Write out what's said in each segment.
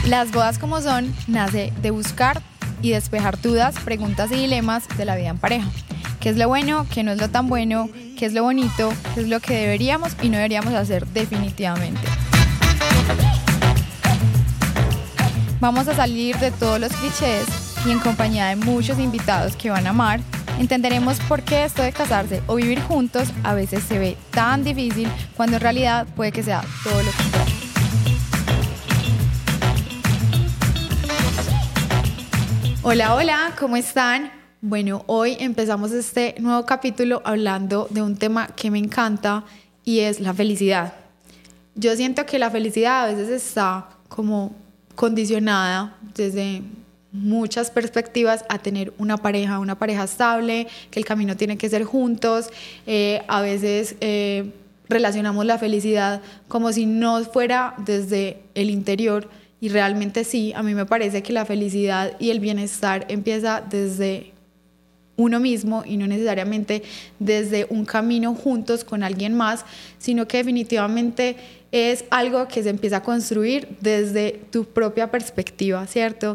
Las bodas como son nace de buscar y despejar dudas, preguntas y dilemas de la vida en pareja. ¿Qué es lo bueno? ¿Qué no es lo tan bueno? ¿Qué es lo bonito? ¿Qué es lo que deberíamos y no deberíamos hacer definitivamente? Vamos a salir de todos los clichés y en compañía de muchos invitados que van a amar, entenderemos por qué esto de casarse o vivir juntos a veces se ve tan difícil cuando en realidad puede que sea todo lo contrario. Hola, hola, ¿cómo están? Bueno, hoy empezamos este nuevo capítulo hablando de un tema que me encanta y es la felicidad. Yo siento que la felicidad a veces está como condicionada desde muchas perspectivas a tener una pareja estable, que el camino tiene que ser juntos. A veces relacionamos la felicidad como si no fuera desde el interior y realmente sí, a mí me parece que la felicidad y el bienestar empieza desde uno mismo y no necesariamente desde un camino juntos con alguien más, sino que definitivamente es algo que se empieza a construir desde tu propia perspectiva, ¿cierto?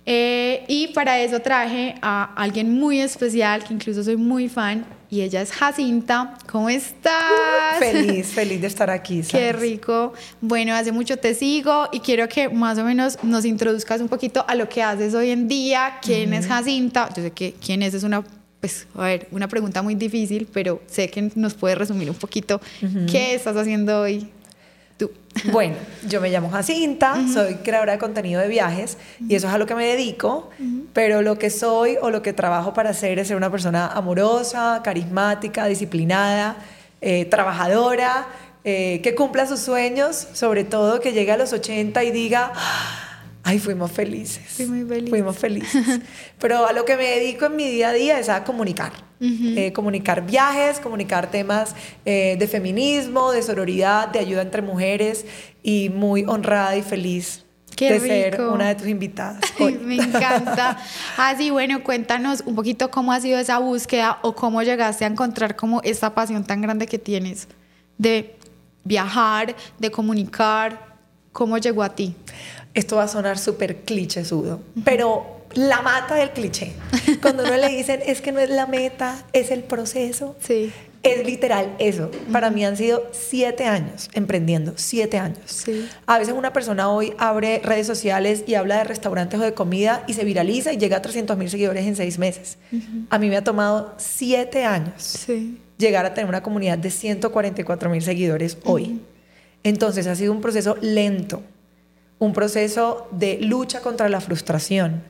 Y para eso traje a alguien muy especial, que incluso soy muy fan, y ella es Jacinta. ¿Cómo estás? Feliz de estar aquí, ¿sabes? Qué rico. Bueno, hace mucho te sigo y quiero que más o menos nos introduzcas un poquito a lo que haces hoy en día. ¿Quién es Jacinta? Yo sé que quién es una, pues, a ver, una pregunta muy difícil, pero sé que nos puedes resumir un poquito qué estás haciendo hoy. Tú. Bueno, yo me llamo Jacinta, soy creadora de contenido de viajes y eso es a lo que me dedico, pero lo que soy o lo que trabajo para hacer es ser una persona amorosa, carismática, disciplinada, trabajadora, que cumpla sus sueños, sobre todo que llegue a los 80 y diga: ay, fuimos felices. Fui muy feliz. Fuimos felices. Pero a lo que me dedico en mi día a día es a comunicar. Comunicar viajes, comunicar temas de feminismo, de sororidad, de ayuda entre mujeres, y muy honrada y feliz de ser una de tus invitadas hoy. Me encanta. Así, bueno, cuéntanos un poquito cómo ha sido esa búsqueda o cómo llegaste a encontrar como esta pasión tan grande que tienes de viajar, de comunicar. ¿Cómo llegó a ti? Esto va a sonar súper clichésudo, pero la mata del cliché. Cuando uno le dicen es que no es la meta, es el proceso. Sí. Es literal eso. Para mí han sido 7 años emprendiendo, 7 años. Sí. A veces una persona hoy abre redes sociales y habla de restaurantes o de comida y se viraliza y llega a 300,000 seguidores en 6 meses. A mí me ha tomado 7 años llegar a tener una comunidad de 144,000 seguidores hoy. Entonces ha sido un proceso lento, un proceso de lucha contra la frustración.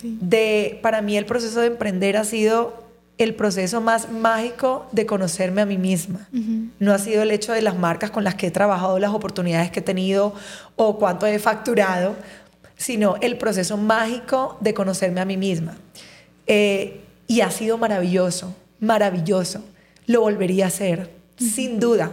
Para mí el proceso de emprender ha sido el proceso más mágico de conocerme a mí misma. No ha sido el hecho de las marcas con las que he trabajado, las oportunidades que he tenido o cuánto he facturado, sino el proceso mágico de conocerme a mí misma. Y ha sido maravilloso, maravilloso. Lo volvería a hacer, sin duda.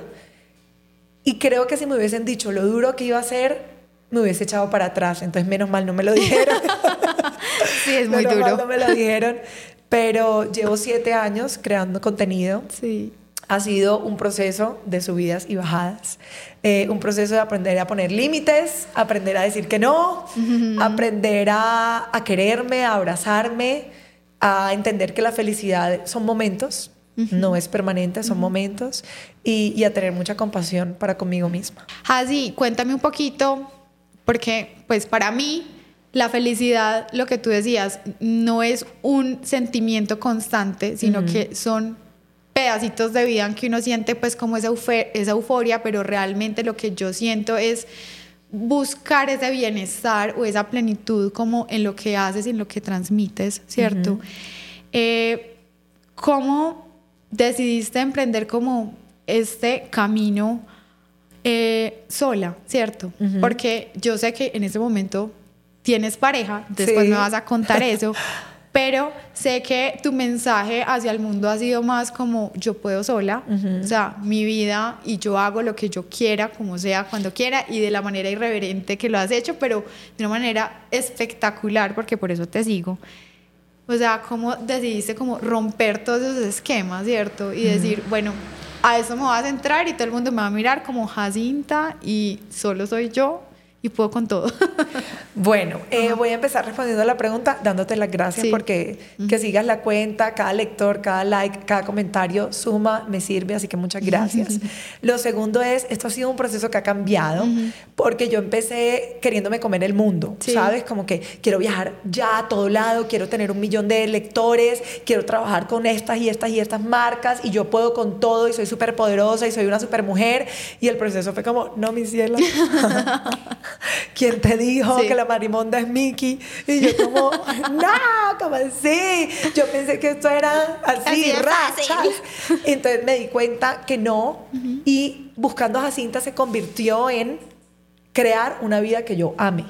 Y creo que si me hubiesen dicho lo duro que iba a ser, me hubiese echado para atrás. Entonces, menos mal no me lo dijeron. Sí, es muy duro. duro. Menos mal no me lo dijeron. Pero llevo 7 años creando contenido. Sí. Ha sido un proceso de subidas y bajadas. Un proceso de aprender a poner límites, aprender a decir que no, aprender a quererme, a abrazarme, a entender que la felicidad son momentos. No es permanente, son momentos, y a tener mucha compasión para conmigo misma. Así, cuéntame un poquito, porque pues para mí la felicidad, lo que tú decías, no es un sentimiento constante, sino que son pedacitos de vida en que uno siente pues como esa euforia, pero realmente lo que yo siento es buscar ese bienestar o esa plenitud como en lo que haces y en lo que transmites, ¿cierto? ¿Cómo decidiste emprender como este camino sola, ¿cierto? Porque yo sé que en ese momento tienes pareja, después me vas a contar eso, pero sé que tu mensaje hacia el mundo ha sido más como yo puedo sola, o sea, mi vida y yo hago lo que yo quiera, como sea, cuando quiera y de la manera irreverente que lo has hecho, pero de una manera espectacular, porque por eso te sigo. O sea, ¿cómo decidiste como romper todos esos esquemas, ¿cierto? Y decir, bueno, a eso me voy a centrar y todo el mundo me va a mirar como Jacinta y solo soy yo y puedo con todo. Bueno, voy a empezar respondiendo a la pregunta dándote las gracias porque que sigas la cuenta, cada lector, cada like, cada comentario suma, me sirve, así que muchas gracias. Lo segundo es, esto ha sido un proceso que ha cambiado porque yo empecé queriéndome comer el mundo, ¿sabes? Como que quiero viajar ya a todo lado, quiero tener 1 millón de lectores, quiero trabajar con estas y estas y estas marcas y yo puedo con todo y soy súper poderosa y soy una súper mujer, y el proceso fue como, no, mi ciela. ¿Quién te dijo que la marimonda es Mickey? Y yo como, no, ¿cómo así? Yo pensé que esto era así rachas. Entonces me di cuenta que no, y buscando a Jacinta se convirtió en crear una vida que yo ame.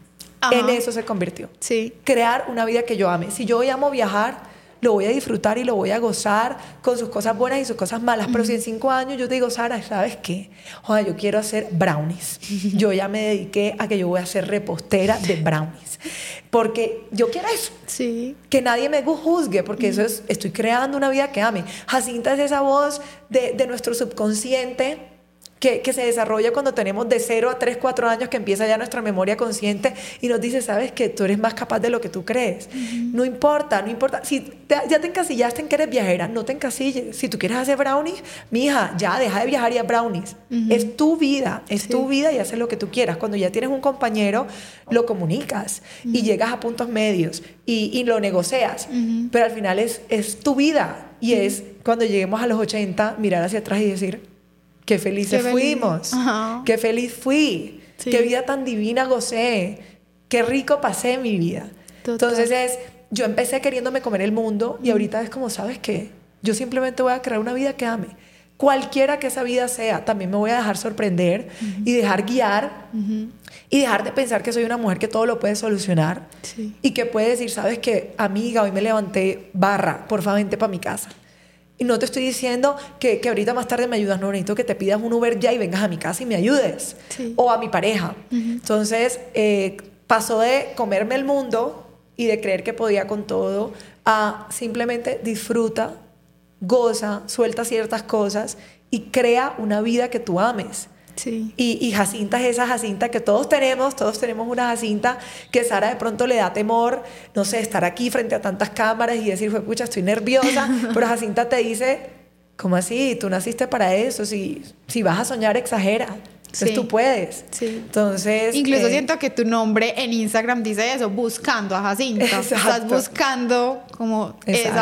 En eso se convirtió. Crear una vida que yo ame. Si yo hoy amo viajar, lo voy a disfrutar y lo voy a gozar con sus cosas buenas y sus cosas malas. Pero si en 5 años yo te digo, Sara, ¿sabes qué? Joder, yo quiero hacer brownies. Yo ya me dediqué a que yo voy a ser repostera de brownies. Porque yo quiero eso. Que nadie me juzgue, porque eso es, estoy creando una vida que ame. Jacinta es esa voz de nuestro subconsciente que se desarrolla cuando tenemos de 0 a 3, 4 años, que empieza ya nuestra memoria consciente y nos dice, sabes que tú eres más capaz de lo que tú crees. No importa. Si ya te encasillaste en que eres viajera, no te encasilles. Si tú quieres hacer brownies, mija, ya deja de viajar y haz brownies. Es tu vida, tu vida, y haces lo que tú quieras. Cuando ya tienes un compañero, lo comunicas y llegas a puntos medios y lo negocias. Pero al final es tu vida, y es cuando lleguemos a los 80, mirar hacia atrás y decir, qué felices fuimos, qué feliz fui, qué vida tan divina gocé, qué rico pasé mi vida. Entonces yo empecé queriéndome comer el mundo, y ahorita es como, ¿sabes qué? Yo simplemente voy a crear una vida que ame. Cualquiera que esa vida sea, también me voy a dejar sorprender y dejar guiar y dejar de pensar que soy una mujer que todo lo puede solucionar y que puede decir, ¿sabes qué? Amiga, hoy me levanté, por favor, vente para mi casa. Y no te estoy diciendo que ahorita más tarde me ayudas, no, necesito que te pidas un Uber ya y vengas a mi casa y me ayudes. O a mi pareja. Entonces, pasó de comerme el mundo y de creer que podía con todo a simplemente disfruta, goza, suelta ciertas cosas y crea una vida que tú ames. Y Jacinta es esa Jacinta que todos tenemos una Jacinta que Sara de pronto le da temor, no sé, estar aquí frente a tantas cámaras y decir, pucha, estoy nerviosa, pero Jacinta te dice, ¿cómo así? Tú naciste para eso, si vas a soñar, exagera. Entonces tú puedes. Entonces, incluso siento que tu nombre en Instagram dice eso, buscando a Jacinta. Estás buscando como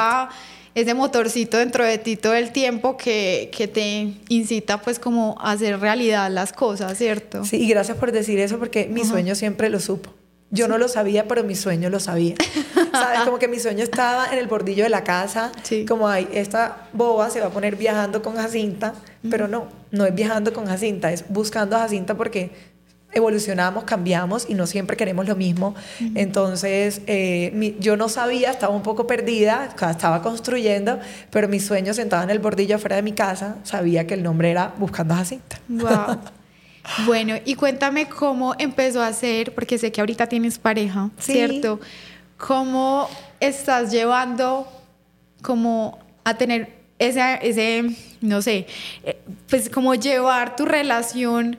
ese motorcito dentro de ti todo el tiempo que te incita pues como a hacer realidad las cosas, ¿cierto? Sí, y gracias por decir eso, porque mi sueño siempre lo supo. Yo no lo sabía, pero mi sueño lo sabía. ¿Sabes? Como que mi sueño estaba en el bordillo de la casa, como ay, esta boba se va a poner viajando con Jacinta, pero no es viajando con Jacinta, es buscando a Jacinta, porque evolucionamos, cambiamos y no siempre queremos lo mismo. Entonces yo no sabía, estaba un poco perdida, estaba construyendo, pero mi sueño, sentada en el bordillo afuera de mi casa, sabía que el nombre era Buscando a Jacinta. Wow. Bueno, y cuéntame cómo empezó a ser, porque sé que ahorita tienes pareja, ¿cierto? ¿Cómo estás llevando como a tener ese no sé, pues como llevar tu relación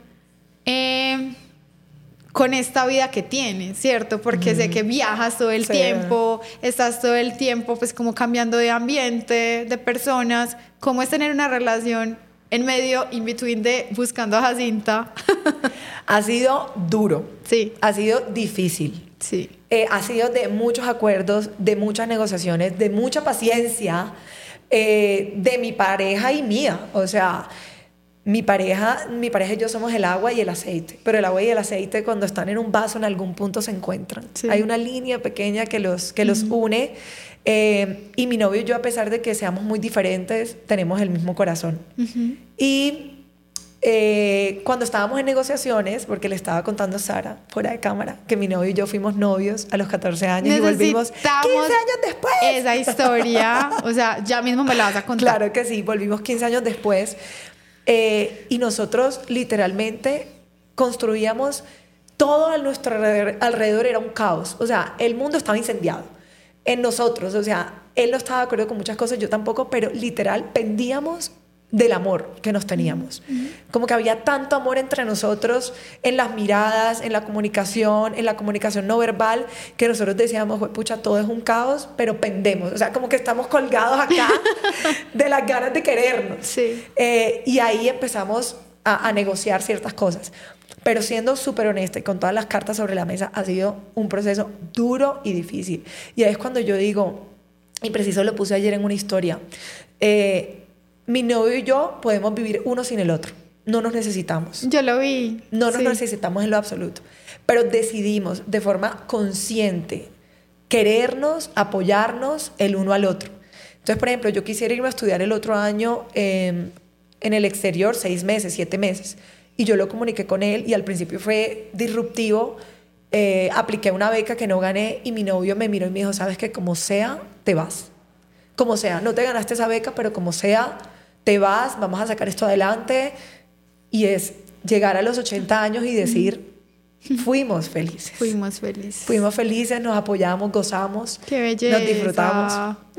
con esta vida que tienes, ¿cierto? Porque sé que viajas todo el tiempo, estás todo el tiempo pues como cambiando de ambiente, de personas. ¿Cómo es tener una relación en medio, in between de Buscando a Jacinta? Ha sido duro. Ha sido difícil. Ha sido de muchos acuerdos, de muchas negociaciones, de mucha paciencia, de mi pareja y mía. O sea, mi pareja y yo somos el agua y el aceite, pero el agua y el aceite, cuando están en un vaso, en algún punto se encuentran. Hay una línea pequeña que los une, y mi novio y yo, a pesar de que seamos muy diferentes, tenemos el mismo corazón. Y cuando estábamos en negociaciones, porque le estaba contando a Sara fuera de cámara que mi novio y yo fuimos novios a los 14 años y volvimos 15 años después. Esa historia, o sea, ya mismo me la vas a contar. Claro que sí, volvimos 15 años después. Y nosotros literalmente construíamos todo a nuestro alrededor, era un caos. O sea, el mundo estaba incendiado en nosotros. O sea, él no estaba de acuerdo con muchas cosas, yo tampoco, pero literal pendíamos del amor que nos teníamos. Como que había tanto amor entre nosotros en las miradas, en la comunicación no verbal, que nosotros decíamos, pucha, todo es un caos, pero pendemos. O sea, como que estamos colgados acá de las ganas de querernos. Sí. Y ahí empezamos a negociar ciertas cosas. Pero siendo súper honesta y con todas las cartas sobre la mesa, ha sido un proceso duro y difícil. Y ahí es cuando yo digo, y preciso lo puse ayer en una historia, mi novio y yo podemos vivir uno sin el otro. No nos necesitamos. Yo lo vi. No nos necesitamos en lo absoluto. Pero decidimos de forma consciente querernos, apoyarnos el uno al otro. Entonces, por ejemplo, yo quisiera irme a estudiar el otro año en el exterior, 6 meses, 7 meses. Y yo lo comuniqué con él y al principio fue disruptivo. Apliqué una beca que no gané y mi novio me miró y me dijo, ¿sabes qué? Como sea, te vas. Como sea, no te ganaste esa beca, pero como sea, te vas, vamos a sacar esto adelante. Y es llegar a los 80 años y decir, fuimos felices. Fuimos felices. Fuimos felices, nos apoyamos, gozamos. ¡Qué belleza! Nos disfrutamos.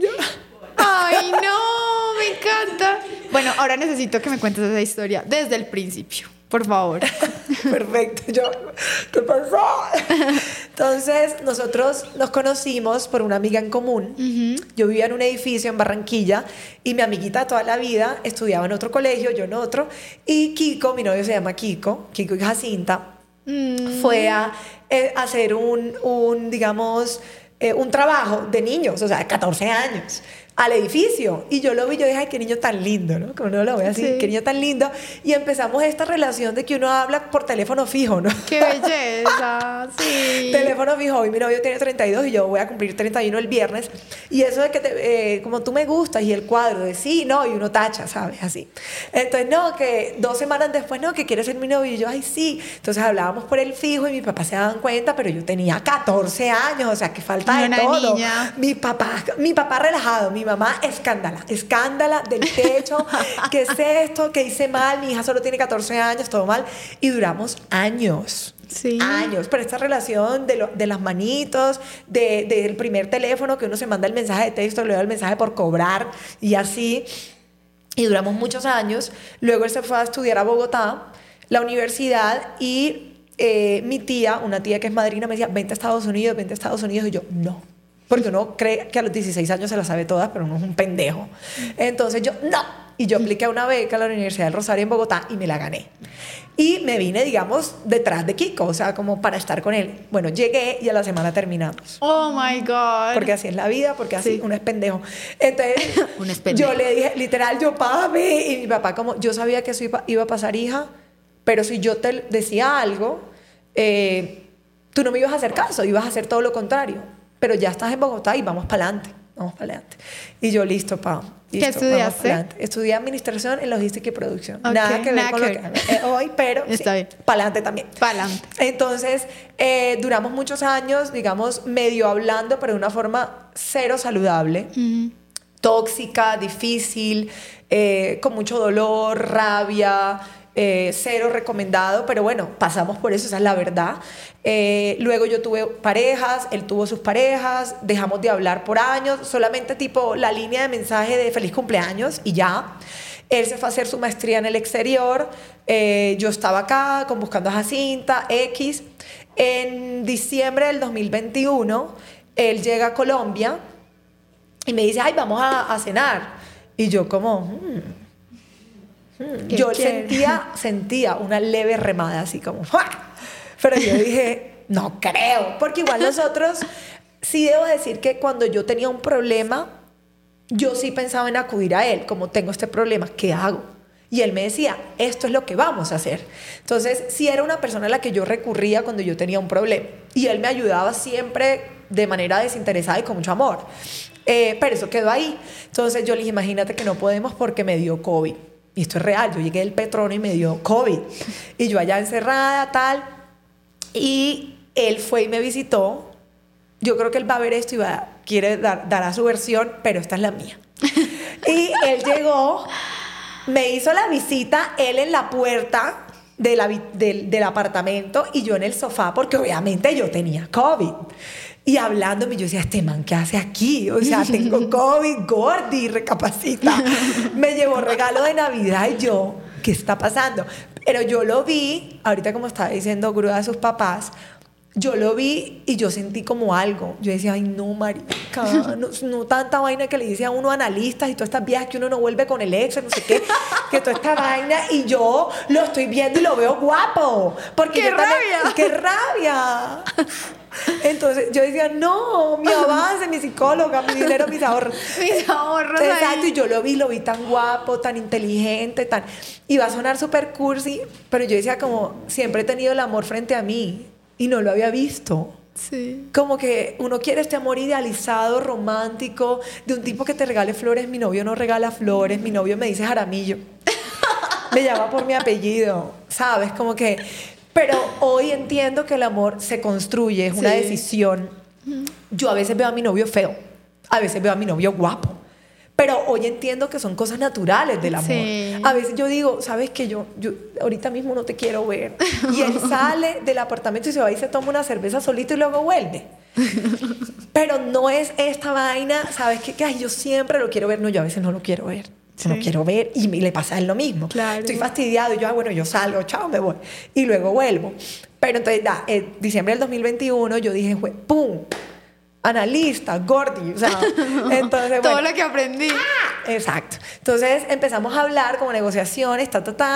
¡Ay, no! ¡Me encanta! Bueno, ahora necesito que me cuentes esa historia desde el principio, por favor. Perfecto. ¿Qué pasó? Entonces, nosotros nos conocimos por una amiga en común. Yo vivía en un edificio en Barranquilla y mi amiguita de toda la vida estudiaba en otro colegio, yo en otro. Y Kiko, mi novio se llama Kiko y Jacinta, fue a hacer digamos, un trabajo de niños, o sea, de 14 años. Al edificio, y yo lo vi, yo dije, ay, qué niño tan lindo, ¿no? Como uno lo ve así, qué niño tan lindo, y empezamos esta relación de que uno habla por teléfono fijo, ¿no? ¡Qué belleza! Sí. Teléfono fijo, y mi novio tiene 32 y yo voy a cumplir 31 el viernes, y eso de que como tú me gustas, y el cuadro de sí, no, y uno tacha, ¿sabes? Así. Entonces, no, que 2 semanas después, no, que quieres ser mi novio, y yo, ay, sí. Entonces hablábamos por el fijo, y mis papás se daban cuenta, pero yo tenía 14 años, o sea, que falta de todo. Niña. Mi papá relajado, mi mamá escándala del techo. ¿Qué es esto? ¿Qué hice mal? Mi hija solo tiene 14 años, todo mal. Y duramos años. Sí. Años. Pero esta relación de las manitos, del primer teléfono que uno se manda el mensaje de texto, luego el mensaje por cobrar y así. Y duramos muchos años. Luego él se fue a estudiar a Bogotá, la universidad, y mi tía, una tía que es madrina, me decía, vente a Estados Unidos. Y yo, no. Porque uno cree que a los 16 años se las sabe todas, pero uno es un pendejo. Entonces yo, no. Y yo apliqué una beca a la Universidad del Rosario en Bogotá y me la gané. Y me vine, digamos, detrás de Kiko, o sea, como para estar con él. Bueno, llegué y a la semana terminamos. Oh, my God. Porque así es la vida, porque así uno es pendejo. Entonces, yo le dije, literal, yo, papi, y mi papá como, yo sabía que eso iba a pasar, hija, pero si yo te decía algo, tú no me ibas a hacer caso, ibas a hacer todo lo contrario. Pero ya estás en Bogotá y vamos para adelante. Y yo, listo, ¿Qué estudiaste? Estudié administración en logística y producción. Okay, nada que ver con lo que hoy, pero está bien. Para adelante también. Para adelante. Entonces, duramos muchos años, digamos, medio hablando, pero de una forma cero saludable. Tóxica, difícil, con mucho dolor, rabia, cero recomendado, pero bueno, pasamos por eso, esa es la verdad. Luego yo tuve parejas, él tuvo sus parejas, dejamos de hablar por años, solamente tipo la línea de mensaje de feliz cumpleaños y ya. Él se fue a hacer su maestría en el exterior, yo estaba acá buscando a Jacinta, X. En diciembre del 2021, él llega a Colombia y me dice, ay, vamos a cenar. Y yo como... Yo sentía una leve remada así como ¡ja! Pero yo dije no creo, porque igual nosotros sí debo decir que cuando yo tenía un problema yo sí pensaba en acudir a él, como tengo este problema, ¿qué hago? Y él me decía, esto es lo que vamos a hacer. Entonces sí era una persona a la que yo recurría cuando yo tenía un problema y él me ayudaba siempre de manera desinteresada y con mucho amor, pero eso quedó ahí. Entonces yo le dije, imagínate que no podemos porque me dio COVID. Y esto es real, yo llegué del Petróleo y me dio COVID. Y yo allá encerrada, tal. Y él fue y me visitó. Yo creo que él va a ver esto y quiere dará su versión, pero esta es la mía. Y él llegó, me hizo la visita, él en la puerta del apartamento y yo en el sofá, porque obviamente yo tenía COVID. Y hablándome, yo decía, este man, ¿qué hace aquí? O sea, tengo COVID, Gordy, recapacita. Me llevó regalo de Navidad y yo, ¿qué está pasando? Pero yo lo vi, ahorita como estaba diciendo Grúa de sus papás, yo lo vi y yo sentí como algo. Yo decía, ay, no, marica, no tanta vaina que le dice a uno analistas y todas estas viejas que uno no vuelve con el ex, no sé qué, que toda esta vaina, y yo lo estoy viendo y lo veo guapo. Porque ¡Qué rabia! ¡Qué rabia! Entonces yo decía, no, mi avance, mi psicóloga, mi dinero, mis ahorros. Mis ahorros. Exacto, ahí. y yo lo vi tan guapo, tan inteligente, tan... Iba a sonar súper cursi, pero yo decía como, siempre he tenido el amor frente a mí y no lo había visto. Sí. Como que uno quiere este amor idealizado, romántico, de un tipo que te regale flores. Mi novio no regala flores, mi novio me dice Jaramillo. Me llama por mi apellido, ¿sabes? Como que... Pero hoy entiendo que el amor se construye, es una decisión. Yo a veces veo a mi novio feo, a veces veo a mi novio guapo, pero hoy entiendo que son cosas naturales del amor. Sí. A veces yo digo, ¿sabes qué? Yo ahorita mismo no te quiero ver. Y él sale del apartamento y se va y se toma una cerveza solito y luego vuelve. Pero no es esta vaina, ¿sabes qué? Que ay, yo siempre lo quiero ver. No, yo a veces no lo quiero ver. Sí. No quiero ver y le pasa a él lo mismo. Claro. Estoy fastidiado y yo, bueno, yo salgo, chao, me voy. Y luego vuelvo. Pero entonces, en diciembre del 2021, yo dije, ¡pum! Analista, Gordy, o sea, entonces, todo bueno, lo que aprendí. Exacto. Entonces empezamos a hablar como negociaciones,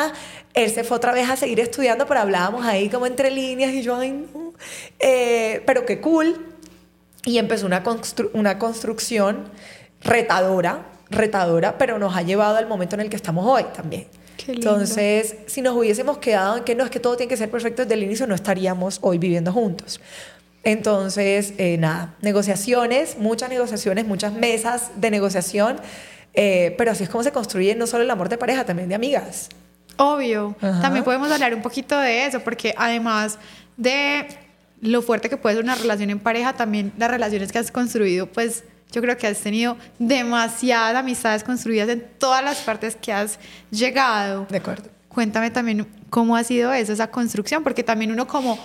Él se fue otra vez a seguir estudiando, pero hablábamos ahí como entre líneas y yo, ay, no. Pero qué cool. Y empezó una construcción retadora, pero nos ha llevado al momento en el que estamos hoy también. Qué lindo. Entonces, si nos hubiésemos quedado en que no, es que todo tiene que ser perfecto desde el inicio, no estaríamos hoy viviendo juntos. Entonces, nada, negociaciones, muchas mesas de negociación, pero así es como se construye no solo el amor de pareja, también de amigas. Obvio. Ajá. También podemos hablar un poquito de eso, porque además de lo fuerte que puede ser una relación en pareja, también las relaciones que has construido, pues yo creo que has tenido demasiadas amistades construidas en todas las partes que has llegado. De acuerdo. Cuéntame también cómo ha sido eso, esa construcción, porque también uno como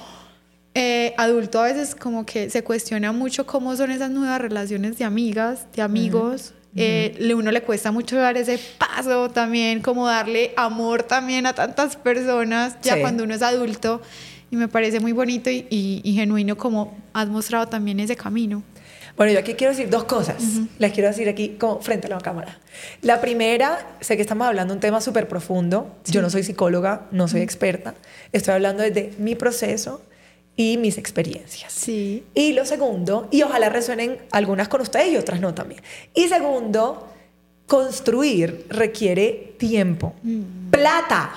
adulto a veces como que se cuestiona mucho cómo son esas nuevas relaciones de amigas, de amigos. Uno le cuesta mucho dar ese paso también, como darle amor también a tantas personas, ya cuando uno es adulto, y me parece muy bonito y genuino como has mostrado también ese camino. Bueno, yo aquí quiero decir dos cosas. Las quiero decir aquí como frente a la cámara. La primera, sé que estamos hablando de un tema súper profundo. Sí. Yo no soy psicóloga, no soy experta. Estoy hablando desde mi proceso y mis experiencias. Sí. Y lo segundo, y ojalá resuenen algunas con ustedes y otras no también. Y segundo, construir requiere tiempo. Plata.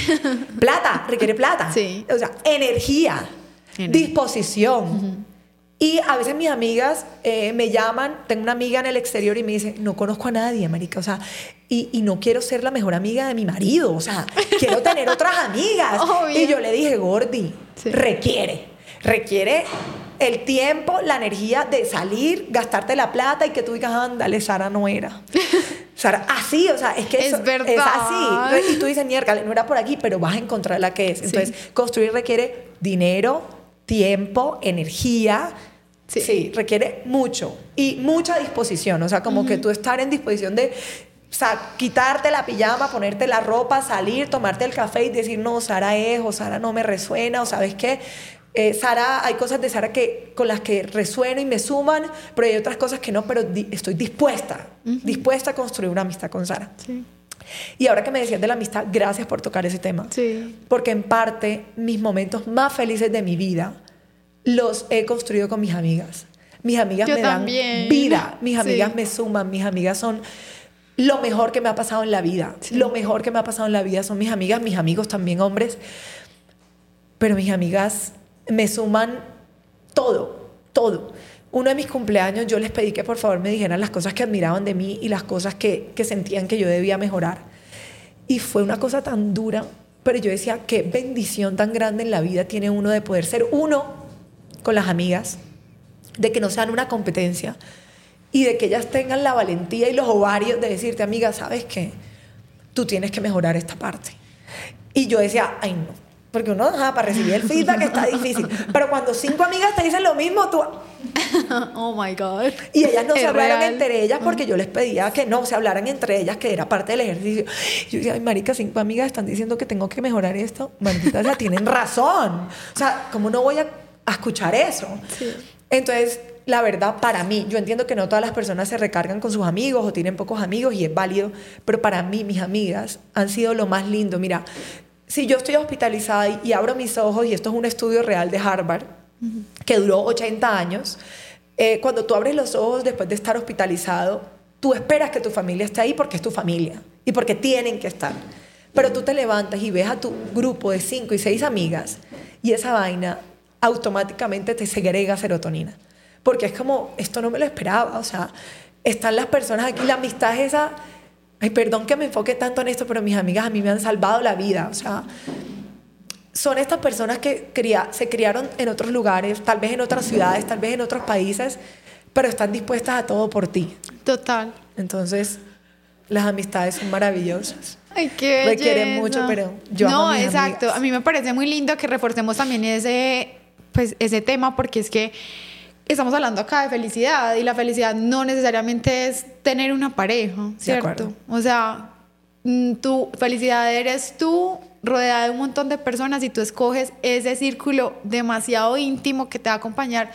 Plata, requiere plata. Sí. O sea, energía. Disposición. Y a veces mis amigas me llaman, tengo una amiga en el exterior y me dice, no conozco a nadie, marica, o sea, y no quiero ser la mejor amiga de mi marido, o sea, quiero tener otras amigas. Obvio. Y yo le dije, Gordy, sí. requiere el tiempo, la energía de salir, gastarte la plata y que tú digas, ándale, Sara no era. Sara, así, o sea, es que es verdad. Es así. Y tú dices, miércoles, no era por aquí, pero vas a encontrar la que es. Entonces, construir requiere dinero, tiempo, energía. Sí, requiere mucho y mucha disposición, o sea, como que tú estar en disposición de, o sea, quitarte la pijama, ponerte la ropa, salir, tomarte el café y decir, no, Sara es, o Sara no me resuena, o ¿sabes qué? Sara, hay cosas de Sara con las que resueno y me suman, pero hay otras cosas que no, pero estoy dispuesta a construir una amistad con Sara. Sí. Y ahora que me decías de la amistad, gracias por tocar ese tema. Sí. Porque en parte, mis momentos más felices de mi vida los he construido con mis amigas. Mis amigas Yo me también. dan vida, mis amigas me suman, mis amigas son lo mejor que me ha pasado en la vida. Sí. Lo mejor que me ha pasado en la vida son mis amigas, mis amigos también hombres, pero mis amigas me suman todo. Uno de mis cumpleaños yo les pedí que por favor me dijeran las cosas que admiraban de mí y las cosas que sentían que yo debía mejorar. Y fue una cosa tan dura, pero yo decía, qué bendición tan grande en la vida tiene uno de poder ser uno con las amigas, de que no sean una competencia y de que ellas tengan la valentía y los ovarios de decirte, amiga, ¿sabes qué? Tú tienes que mejorar esta parte. Y yo decía, ay no, Porque uno, para recibir el feedback está difícil. Pero cuando 5 amigas te dicen lo mismo, tú... Oh my God. Y ellas no se hablaron real. entre ellas porque yo les pedía que no se hablaran entre ellas, que era parte del ejercicio. Yo decía, ay, marica, 5 amigas están diciendo que tengo que mejorar esto. Maldita, o sea, tienen razón. O sea, ¿cómo no voy a escuchar eso? Sí. Entonces, la verdad, para mí, yo entiendo que no todas las personas se recargan con sus amigos o tienen pocos amigos y es válido, pero para mí, mis amigas han sido lo más lindo. Mira, si yo estoy hospitalizada y abro mis ojos, y esto es un estudio real de Harvard, que duró 80 años, cuando tú abres los ojos después de estar hospitalizado, tú esperas que tu familia esté ahí porque es tu familia y porque tienen que estar. Pero tú te levantas y ves a tu grupo de 5 y 6 amigas y esa vaina automáticamente te segrega serotonina. Porque es como, esto no me lo esperaba, o sea, están las personas aquí, la amistad es esa... Ay, perdón que me enfoque tanto en esto, pero mis amigas a mí me han salvado la vida. O sea, son estas personas que se criaron en otros lugares, tal vez en otras ciudades, tal vez en otros países, pero están dispuestas a todo por ti. Total. Entonces, las amistades son maravillosas. Ay, qué belleza. Requieren mucho, pero yo amo a mis exacto. amigas. A mí me parece muy lindo que reforcemos también ese tema, porque es que estamos hablando acá de felicidad y la felicidad no necesariamente es tener una pareja, ¿cierto? O sea, tu felicidad eres tú rodeada de un montón de personas y tú escoges ese círculo demasiado íntimo que te va a acompañar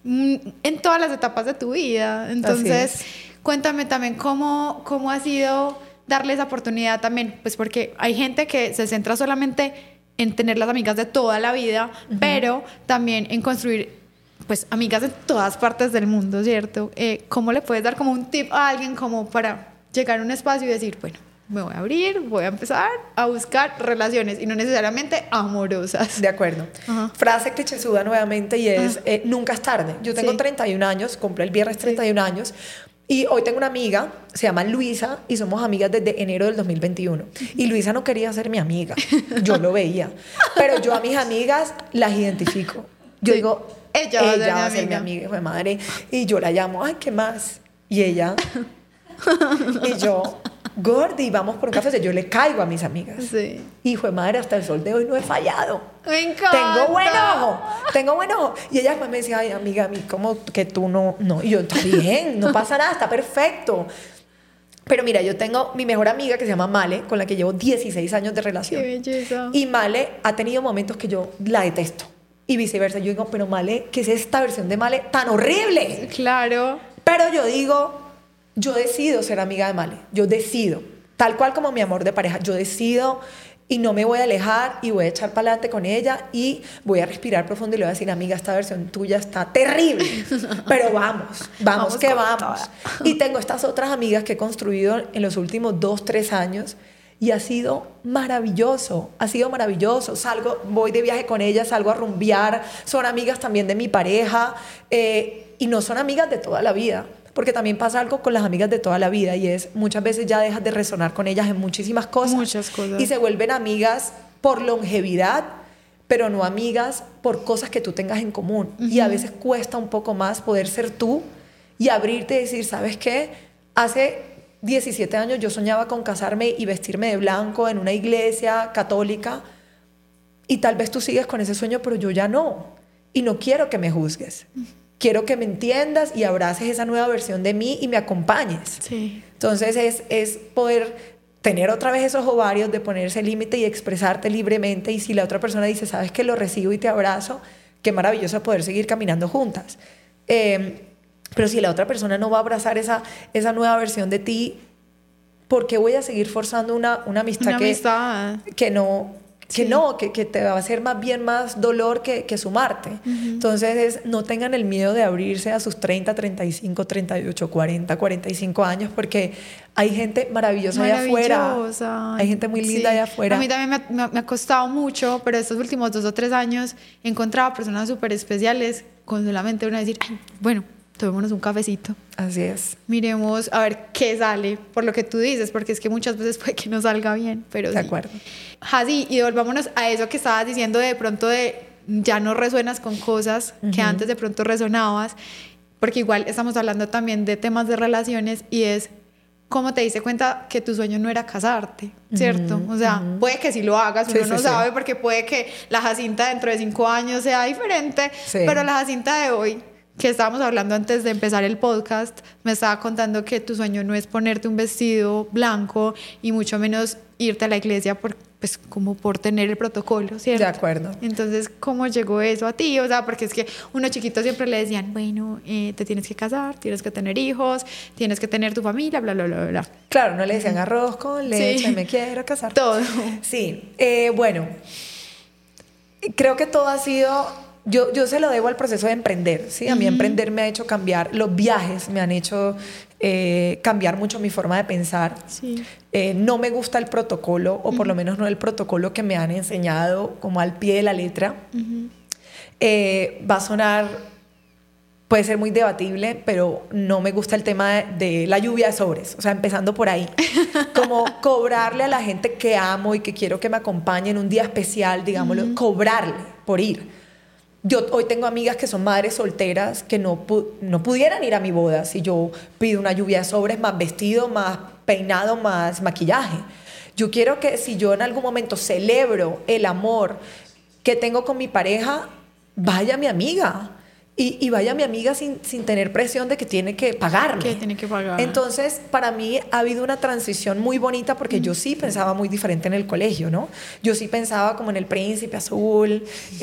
en todas las etapas de tu vida. Entonces, cuéntame también cómo ha sido darle esa oportunidad también, pues porque hay gente que se centra solamente en tener las amigas de toda la vida, pero también en construir pues amigas de todas partes del mundo, ¿cierto? ¿Cómo le puedes dar como un tip a alguien como para llegar a un espacio y decir, bueno, me voy a abrir, voy a empezar a buscar relaciones y no necesariamente amorosas? De acuerdo. Frase clichésuda nuevamente y es, nunca es tarde. Yo tengo 31 años, compré el viernes 31 años y hoy tengo una amiga, se llama Luisa y somos amigas desde enero del 2021. Y Luisa no quería ser mi amiga, yo lo veía. Pero yo a mis amigas las identifico. Yo digo... Ella va a ser mi amiga, hijo de madre. Y yo la llamo, ay, ¿qué más? Y ella, y yo, Gordy, vamos por un café. Yo le caigo a mis amigas. Sí. Hijo de madre, hasta el sol de hoy no he fallado. Me encanta. Tengo buen ojo. Y ella me decía, ay, amiga, a mí, ¿cómo que tú no? Y yo, está bien, no pasa nada, está perfecto. Pero mira, yo tengo mi mejor amiga que se llama Male, con la que llevo 16 años de relación. Qué belleza. Y Male ha tenido momentos que yo la detesto. Y viceversa, yo digo, pero Male, ¿qué es esta versión de Male tan horrible? Claro. Pero yo digo, yo decido ser amiga de Male, yo decido, tal cual como mi amor de pareja, yo decido y no me voy a alejar y voy a echar para adelante con ella y voy a respirar profundo y le voy a decir, amiga, esta versión tuya está terrible, pero vamos que vamos. Y tengo estas otras amigas que he construido en los últimos 2-3 años. Y ha sido maravilloso, voy de viaje con ellas, salgo a rumbear, son amigas también de mi pareja y no son amigas de toda la vida, porque también pasa algo con las amigas de toda la vida y es muchas veces ya dejas de resonar con ellas en muchísimas cosas. Y se vuelven amigas por longevidad, pero no amigas por cosas que tú tengas en común. Y a veces cuesta un poco más poder ser tú y abrirte y decir, ¿sabes qué? Hace 17 años yo soñaba con casarme y vestirme de blanco en una iglesia católica y tal vez tú sigues con ese sueño, pero yo ya no. Y no quiero que me juzgues. Quiero que me entiendas y abraces esa nueva versión de mí y me acompañes. Sí. Entonces es poder tener otra vez esos ovarios de ponerse límite y expresarte libremente. Y si la otra persona dice, sabes que lo recibo y te abrazo, qué maravilloso poder seguir caminando juntas. Pero si la otra persona no va a abrazar esa nueva versión de ti, ¿por qué voy a seguir forzando una amistad que te va a hacer más bien más dolor que sumarte? Entonces no tengan el miedo de abrirse a sus 30, 35, 38, 40, 45 años, porque hay gente maravillosa allá afuera. Hay gente muy linda allá afuera. A mí también me ha costado mucho, pero estos últimos 2 o 3 años he encontrado personas súper especiales con solamente una decir, ay, bueno, tomémonos un cafecito. Así es. Miremos a ver qué sale, por lo que tú dices, porque es que muchas veces puede que no salga bien, pero de acuerdo. Jazzy, y volvámonos a eso que estabas diciendo de pronto ya no resuenas con cosas que antes de pronto resonabas, porque igual estamos hablando también de temas de relaciones y es ¿cómo te diste cuenta que tu sueño no era casarte? ¿Cierto? O sea, puede que sí lo hagas, uno no sabe, porque puede que la Jacinta dentro de 5 años sea diferente, pero la Jacinta de hoy, que estábamos hablando antes de empezar el podcast, me estaba contando que tu sueño no es ponerte un vestido blanco y mucho menos irte a la iglesia pues como por tener el protocolo, ¿cierto? De acuerdo. Entonces, ¿cómo llegó eso a ti? O sea, porque es que uno chiquito siempre le decían, bueno, te tienes que casar, tienes que tener hijos, tienes que tener tu familia, bla, bla, bla, bla. Claro, no le decían arroz con leche, me quiero casar. Todo. Sí, bueno, creo que todo ha sido... Yo se lo debo al proceso de emprender, ¿sí? A mí emprender me ha hecho cambiar, los viajes me han hecho cambiar mucho mi forma de pensar. Sí. No me gusta el protocolo, o por lo menos no el protocolo que me han enseñado como al pie de la letra. Va a sonar, puede ser muy debatible, pero no me gusta el tema de la lluvia de sobres, o sea, empezando por ahí. Como cobrarle a la gente que amo y que quiero que me acompañe en un día especial, digámoslo, cobrarle por ir. Yo hoy tengo amigas que son madres solteras que no pudieran ir a mi boda si yo pido una lluvia de sobres, más vestido, más peinado, más maquillaje. Yo quiero que si yo en algún momento celebro el amor que tengo con mi pareja, vaya mi amiga. Y vaya mi amiga sin tener presión de que tiene que pagarme. Que tiene que pagar. Entonces, para mí ha habido una transición muy bonita porque yo sí pensaba muy diferente en el colegio, ¿no? Yo sí pensaba como en el príncipe azul,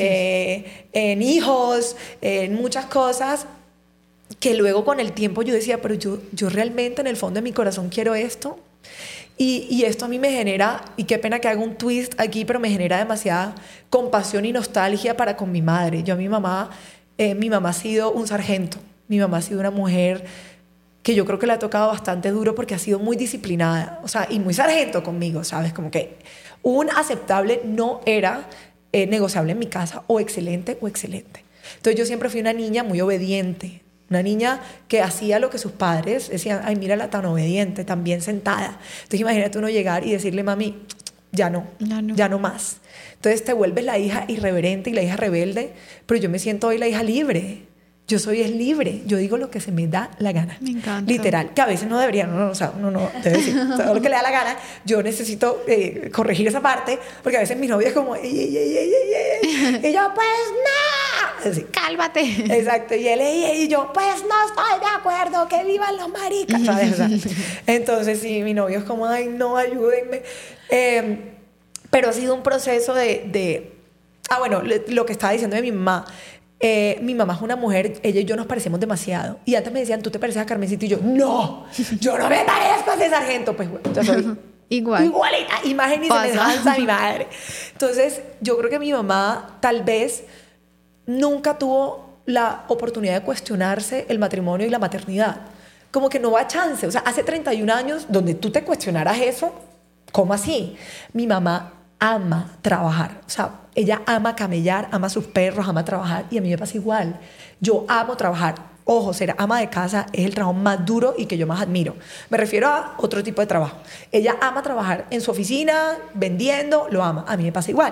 en hijos, en muchas cosas que luego con el tiempo yo decía, pero yo realmente en el fondo de mi corazón quiero esto. Y esto a mí me genera, y qué pena que haga un twist aquí, pero me genera demasiada compasión y nostalgia para con mi madre. Yo a mi mamá ha sido un sargento, mi mamá ha sido una mujer que yo creo que le ha tocado bastante duro porque ha sido muy disciplinada, o sea, y muy sargento conmigo, ¿sabes? Como que un aceptable no era negociable en mi casa, o excelente o excelente. Entonces yo siempre fui una niña muy obediente, una niña que hacía lo que sus padres decían, ay, mírala tan obediente, tan bien sentada. Entonces imagínate uno llegar y decirle, mami, ya no más. Entonces te vuelves la hija irreverente y la hija rebelde, pero yo me siento hoy la hija libre. Yo soy libre, yo digo lo que se me da la gana. Me encanta. Literal, que a veces no debería, o sea, uno no debe decir todo lo que le da la gana. Yo necesito corregir esa parte, porque a veces mi novia es como, y yo, pues no. Así. Cálmate. Exacto, y yo, pues no estoy de acuerdo, que vivan los maricas, ¿sabes? O sea, entonces sí, mi novio es como, ay, no, ayúdenme. Pero ha sido un proceso bueno, lo que estaba diciendo de mi mamá. Mi mamá es una mujer, ella y yo nos parecemos demasiado. Y antes me decían, tú te pareces a Carmencita. Y yo no me parezco a ese sargento. Pues bueno, yo soy igualita, imagen y semejanza a mi madre. Entonces, yo creo que mi mamá tal vez nunca tuvo la oportunidad de cuestionarse el matrimonio y la maternidad. Como que no va a chance. O sea, hace 31 años, donde tú te cuestionaras eso, ¿cómo así? Mi mamá ama trabajar, o sea, ella ama camellar, ama a sus perros, ama trabajar, y a mí me pasa igual. Yo amo trabajar. Ojo, ser ama de casa es el trabajo más duro y que yo más admiro. Me refiero a otro tipo de trabajo. Ella ama trabajar en su oficina, vendiendo, lo ama. A mí me pasa igual.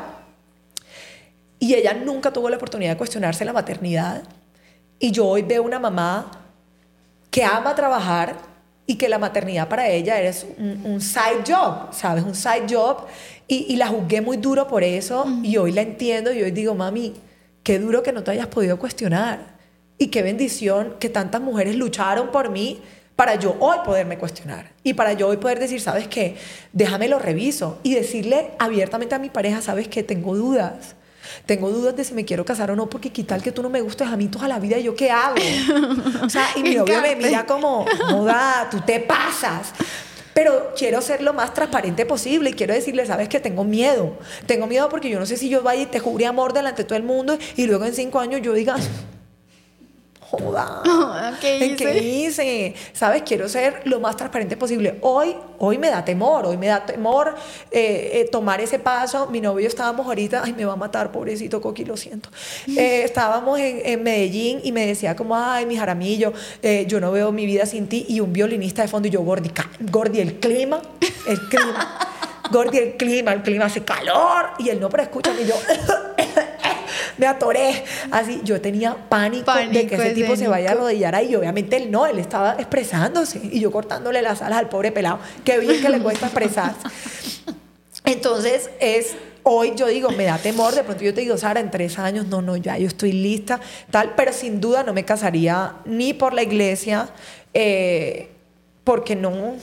Y ella nunca tuvo la oportunidad de cuestionarse la maternidad. Y yo hoy veo una mamá que ama trabajar y que la maternidad para ella es un side job, ¿sabes? Un side job. Y la juzgué muy duro por eso. Y hoy la entiendo y hoy digo, mami, qué duro que no te hayas podido cuestionar. Y qué bendición que tantas mujeres lucharon por mí para yo hoy poderme cuestionar. Y para yo hoy poder decir, ¿sabes qué? Déjame lo reviso. Y decirle abiertamente a mi pareja, ¿sabes qué? Tengo dudas. Tengo dudas de si me quiero casar o no, porque qué tal que tú no me gustes a mí toda la vida, ¿y yo qué hago? O sea, y mi novio me mira como, joda, tú te pasas. Pero quiero ser lo más transparente posible y quiero decirle, ¿sabes qué? Tengo miedo. Tengo miedo porque yo no sé si yo vaya y te jure amor delante de todo el mundo y luego en 5 años yo diga, joda, ¿qué hice? ¿Sabes? Quiero ser lo más transparente posible. Hoy me da temor, tomar ese paso. Mi novio estábamos ahorita, ay, me va a matar, pobrecito Coqui, lo siento. Estábamos en Medellín y me decía como, ay, mi Jaramillo, yo no veo mi vida sin ti, y un violinista de fondo y yo, Gordi, el clima, Gordi, el clima hace calor, y él no, pero escúchame, y yo me atoré. Así, yo tenía pánico de que ese tipo se vaya a arrodillar ahí. Y obviamente él no, él estaba expresándose. Y yo cortándole las alas al pobre pelado. Qué bien que le cuesta expresarse. Entonces, hoy yo digo, me da temor. De pronto yo te digo, Sara, en 3 años, no, ya yo estoy lista, tal. Pero sin duda no me casaría ni por la iglesia, porque no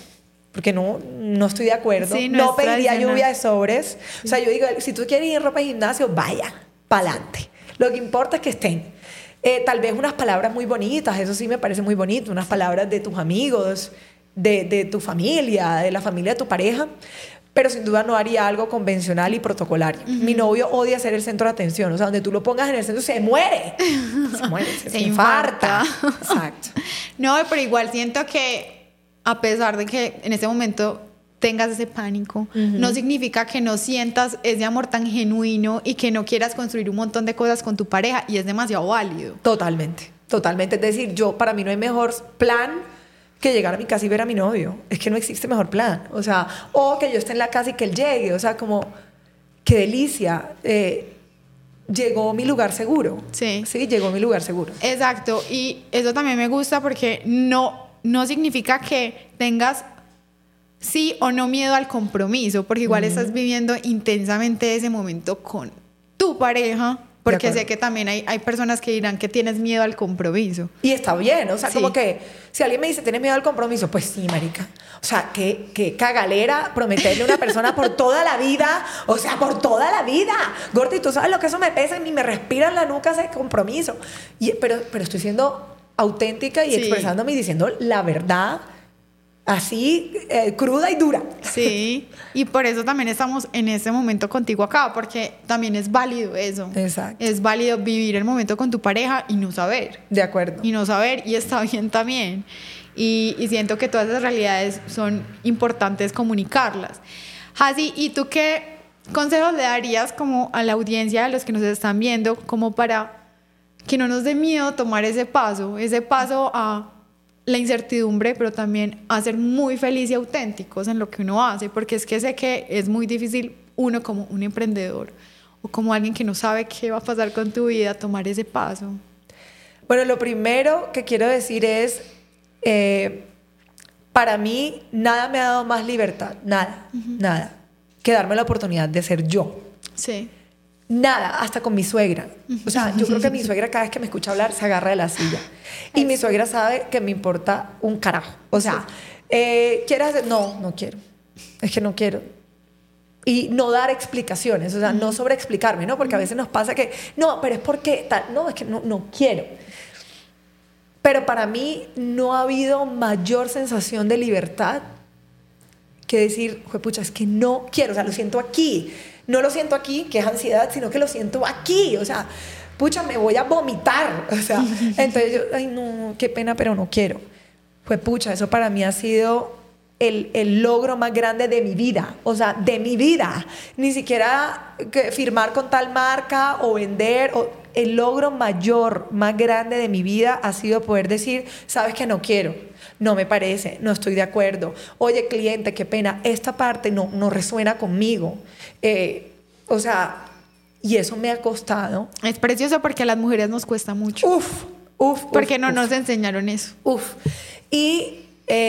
estoy de acuerdo. Sí, no pediría lluvia de sobres. Sí. O sea, yo digo, si tú quieres ir en ropa de gimnasio, vaya, pa'lante. Lo que importa es que estén. Tal vez unas palabras muy bonitas, eso sí me parece muy bonito, unas palabras de tus amigos, de tu familia, de la familia de tu pareja, pero sin duda no haría algo convencional y protocolario. Mi novio odia ser el centro de atención, o sea, donde tú lo pongas en el centro se muere, se infarta. Exacto. No, pero igual siento que a pesar de que en este momento tengas ese pánico, no significa que no sientas ese amor tan genuino y que no quieras construir un montón de cosas con tu pareja, y es demasiado válido. Totalmente. Es decir, para mí no hay mejor plan que llegar a mi casa y ver a mi novio. Es que no existe mejor plan. O sea, o que yo esté en la casa y que él llegue. O sea, como, qué delicia. Llegó mi lugar seguro. Sí, llegó mi lugar seguro. Exacto. Y eso también me gusta porque no significa que tengas sí o no miedo al compromiso, porque igual estás viviendo intensamente ese momento con tu pareja, porque sé que también hay personas que dirán que tienes miedo al compromiso. Y está bien, o sea, como que si alguien me dice, ¿tienes miedo al compromiso? Pues sí, marica. O sea, qué cagalera prometerle a una persona por toda la vida, o sea, por toda la vida. Gordi, tú sabes lo que eso me pesa y me respira en la nuca ese compromiso. Pero estoy siendo auténtica y expresándome y diciendo la verdad, así, cruda y dura. Sí, y por eso también estamos en este momento contigo acá, porque también es válido eso. Exacto. Es válido vivir el momento con tu pareja y no saber. De acuerdo. Y no saber, y está bien también. Y siento que todas esas realidades son importantes comunicarlas. Hasi, ¿y tú qué consejos le darías como a la audiencia, a los que nos están viendo, como para que no nos dé miedo tomar ese paso a la incertidumbre, pero también a ser muy feliz y auténticos en lo que uno hace? Porque es que sé que es muy difícil uno como un emprendedor o como alguien que no sabe qué va a pasar con tu vida, tomar ese paso. Bueno, lo primero que quiero decir es, para mí nada me ha dado más libertad, nada, que darme la oportunidad de ser yo. Sí. Nada, hasta con mi suegra. O sea, yo creo que mi suegra cada vez que me escucha hablar se agarra de la silla. Y mi suegra sabe que me importa un carajo. O sea, ¿quieres hacer? No quiero. Es que no quiero. Y no dar explicaciones, o sea, no sobreexplicarme, ¿no? Porque a veces nos pasa que, no, pero es porque tal. No, es que no quiero. Pero para mí no ha habido mayor sensación de libertad que decir, juepucha, es que no quiero, o sea, lo siento aquí. No lo siento aquí, que es ansiedad, sino que lo siento aquí. O sea, pucha, me voy a vomitar. O sea, entonces yo, ay, no, qué pena, pero no quiero. Pucha, eso para mí ha sido el logro más grande de mi vida. O sea, de mi vida. Ni siquiera firmar con tal marca o vender. El logro mayor, más grande de mi vida ha sido poder decir, sabes que no quiero. No me parece, no estoy de acuerdo. Oye, cliente, qué pena, esta parte no resuena conmigo. O sea, y eso me ha costado. Es precioso porque a las mujeres nos cuesta mucho. Porque no nos enseñaron eso. Y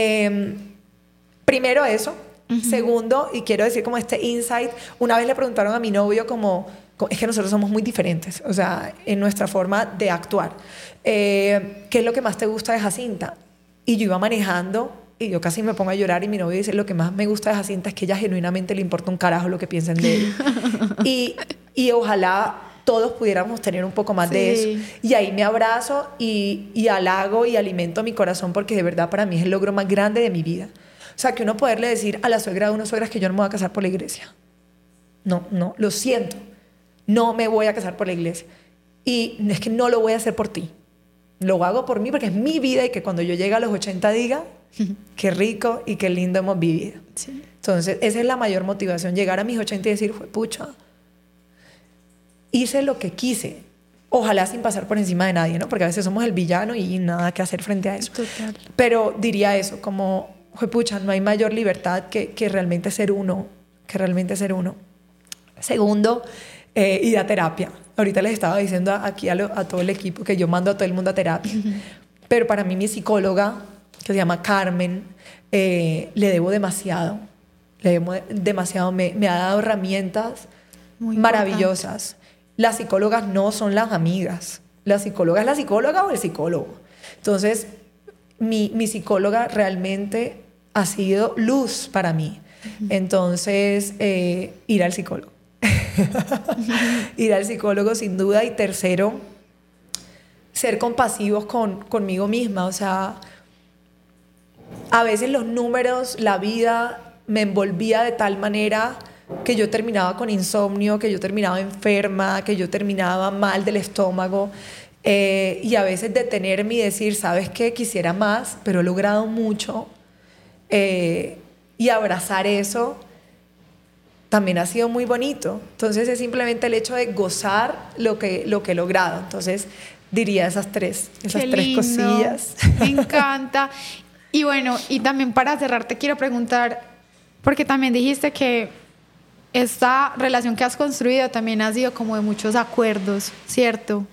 primero eso. Segundo, y quiero decir como este insight, una vez le preguntaron a mi novio como es que nosotros somos muy diferentes, o sea, en nuestra forma de actuar. ¿Qué es lo que más te gusta de Jacinta? Y yo iba manejando y yo casi me pongo a llorar y mi novio dice, lo que más me gusta de Jacinta es que ella genuinamente le importa un carajo lo que piensen de él. y ojalá todos pudiéramos tener un poco más de eso. Y ahí me abrazo y halago y alimento mi corazón, porque de verdad para mí es el logro más grande de mi vida. O sea, que uno poderle decir a la suegra de una suegra que yo no me voy a casar por la iglesia. No, lo siento. No me voy a casar por la iglesia. Y es que no lo voy a hacer por ti. Lo hago por mí porque es mi vida, y que cuando yo llegue a los 80 diga qué rico y qué lindo hemos vivido. Sí. Entonces esa es la mayor motivación, llegar a mis 80 y decir, pucha, hice lo que quise, ojalá sin pasar por encima de nadie, ¿no? Porque a veces somos el villano y nada que hacer frente a eso. Total. Pero diría eso, como, pucha, no hay mayor libertad que realmente ser uno, Segundo, ir a terapia. ahorita les estaba diciendo aquí a todo el equipo que yo mando a todo el mundo a terapia. Pero para mí mi psicóloga, que se llama Carmen, le debo demasiado. Le debo demasiado. Me ha dado herramientas muy maravillosas. Las psicólogas no son las amigas. La psicóloga es la psicóloga o el psicólogo. Entonces, mi psicóloga realmente ha sido luz para mí. Entonces, ir al psicólogo. Ir al psicólogo sin duda. Y tercero, ser compasivos conmigo misma. O sea, a veces los números, la vida me envolvía de tal manera que yo terminaba con insomnio, que yo terminaba enferma, que yo terminaba mal del estómago. Y a veces detenerme y decir, ¿sabes qué? Quisiera más, pero he logrado mucho. Y abrazar eso también ha sido muy bonito. Entonces es simplemente el hecho de gozar lo que he logrado. Entonces diría esas tres cosillas. Me encanta. Y bueno, y también para cerrar te quiero preguntar, porque también dijiste que esta relación que has construido también ha sido como de muchos acuerdos, ¿cierto?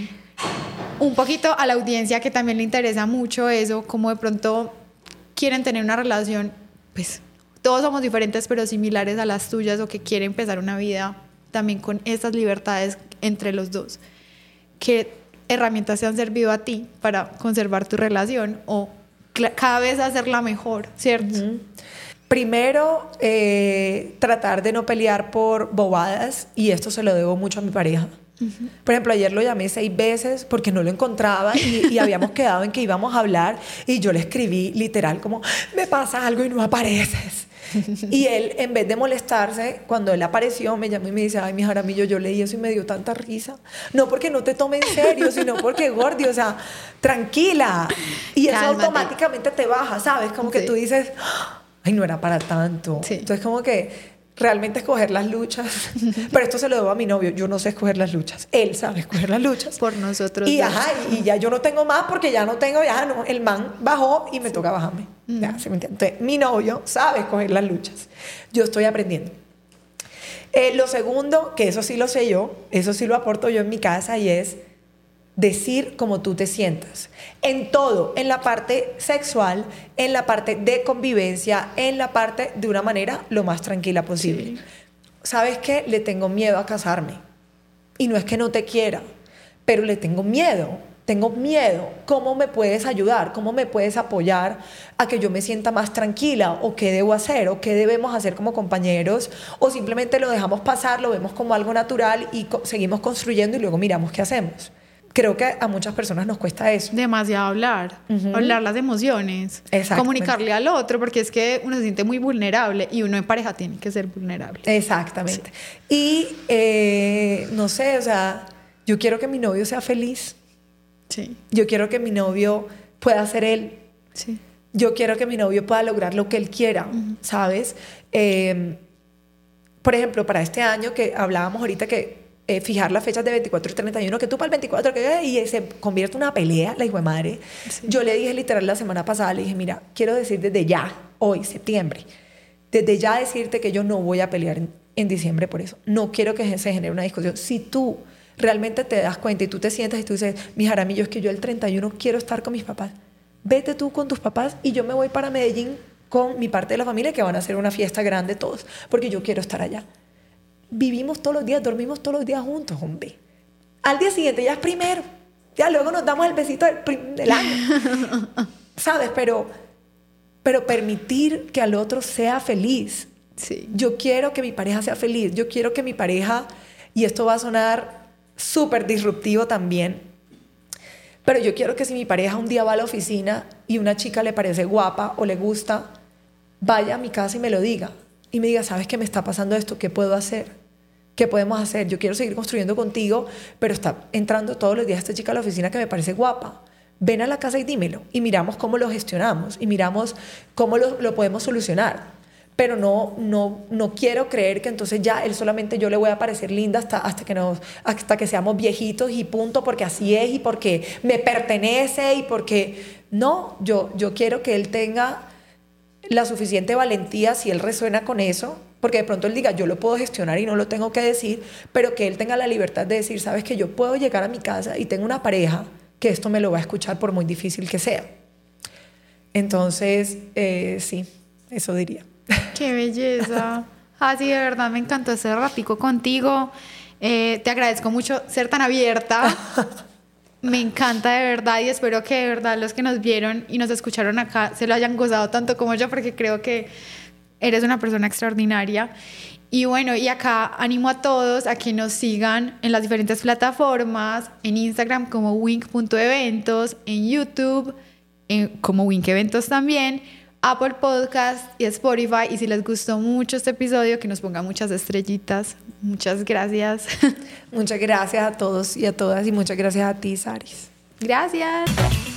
Un poquito a la audiencia que también le interesa mucho eso, como de pronto quieren tener una relación, pues todos somos diferentes pero similares a las tuyas, o que quieren empezar una vida también con estas libertades entre los dos. ¿Qué herramientas te han servido a ti para conservar tu relación o cada vez hacerla mejor, ¿cierto? Primero, tratar de no pelear por bobadas, y esto se lo debo mucho a mi pareja. Por ejemplo, ayer lo llamé 6 veces porque no lo encontraba y habíamos quedado en que íbamos a hablar, y yo le escribí literal como, me pasa algo y no apareces. Y él, en vez de molestarse, cuando él apareció, me llamó y me dice, ay, mi Jaramillo, yo leí eso y me dio tanta risa. No porque no te tome en serio, sino porque, Gordi, o sea, tranquila. Y eso automáticamente te baja, ¿sabes? Como que tú dices, ay, no era para tanto. Entonces, como que realmente escoger las luchas. Pero esto se lo debo a mi novio. Yo no sé escoger las luchas. Él sabe escoger las luchas. Por nosotros. Y ya yo no tengo más porque ya no tengo, el man bajó y me toca bajarme. Ya, ¿se me entiende? Entonces, mi novio sabe escoger las luchas. Yo estoy aprendiendo. Lo segundo, que eso sí lo sé yo, eso sí lo aporto yo en mi casa, y es decir cómo tú te sientas. En todo, en la parte sexual, en la parte de convivencia, en la parte de una manera lo más tranquila posible. Sí. ¿Sabes qué? Le tengo miedo a casarme. Y no es que no te quiera, pero le tengo miedo. Tengo miedo. ¿Cómo me puedes ayudar? ¿Cómo me puedes apoyar a que yo me sienta más tranquila? ¿O qué debo hacer? ¿O qué debemos hacer como compañeros? ¿O simplemente lo dejamos pasar, lo vemos como algo natural y seguimos construyendo y luego miramos qué hacemos? Creo que a muchas personas nos cuesta eso. Demasiado hablar, hablar las emociones, comunicarle al otro, porque es que uno se siente muy vulnerable y uno en pareja tiene que ser vulnerable. Exactamente. Sí. Y no sé, o sea, yo quiero que mi novio sea feliz. Sí. Yo quiero que mi novio pueda ser él. Sí. Yo quiero que mi novio pueda lograr lo que él quiera, ¿sabes? Por ejemplo, para este año que hablábamos ahorita que fijar las fechas de 24 y 31, que tú para el 24, y se convierte en una pelea, la hijo de madre. Sí. Yo le dije literal la semana pasada, le dije, mira, quiero decir desde ya, hoy, septiembre, desde ya decirte que yo no voy a pelear en diciembre por eso. No quiero que se genere una discusión. Si tú realmente te das cuenta y tú te sientas y tú dices, mi Jaramillo, es que yo el 31 quiero estar con mis papás, vete tú con tus papás y yo me voy para Medellín con mi parte de la familia, que van a hacer una fiesta grande todos, porque yo quiero estar allá. Vivimos todos los días, dormimos todos los días juntos, hombre. Al día siguiente ya es primero, ya luego nos damos el besito del año, ¿sabes? Pero permitir que al otro sea feliz. Sí. Yo quiero que mi pareja sea feliz, yo quiero que mi pareja, y esto va a sonar súper disruptivo también, pero yo quiero que si mi pareja un día va a la oficina y una chica le parece guapa o le gusta, vaya a mi casa y me lo diga. Y me diga, ¿sabes qué me está pasando esto? ¿Qué puedo hacer? ¿Qué podemos hacer? Yo quiero seguir construyendo contigo, pero está entrando todos los días esta chica a la oficina que me parece guapa. Ven a la casa y dímelo. Y miramos cómo lo gestionamos y miramos cómo lo podemos solucionar. Pero no quiero creer que entonces ya él solamente yo le voy a parecer linda hasta que seamos viejitos y punto, porque así es y porque me pertenece y porque... No, yo quiero que él tenga la suficiente valentía, si él resuena con eso, porque de pronto él diga, yo lo puedo gestionar y no lo tengo que decir, pero que él tenga la libertad de decir, sabes que yo puedo llegar a mi casa y tengo una pareja que esto me lo va a escuchar por muy difícil que sea. Entonces, sí, eso diría. ¡Qué belleza! Sí, de verdad me encantó ese ratico contigo. Te agradezco mucho ser tan abierta. Me encanta de verdad y espero que de verdad los que nos vieron y nos escucharon acá se lo hayan gozado tanto como yo, porque creo que eres una persona extraordinaria. Y bueno, y acá animo a todos a que nos sigan en las diferentes plataformas, en Instagram como wink.eventos, en YouTube como Wink Eventos también, Apple Podcast y Spotify. Y si les gustó mucho este episodio, que nos pongan muchas estrellitas. Muchas gracias. Muchas gracias a todos y a todas y muchas gracias a ti, Saris. Gracias.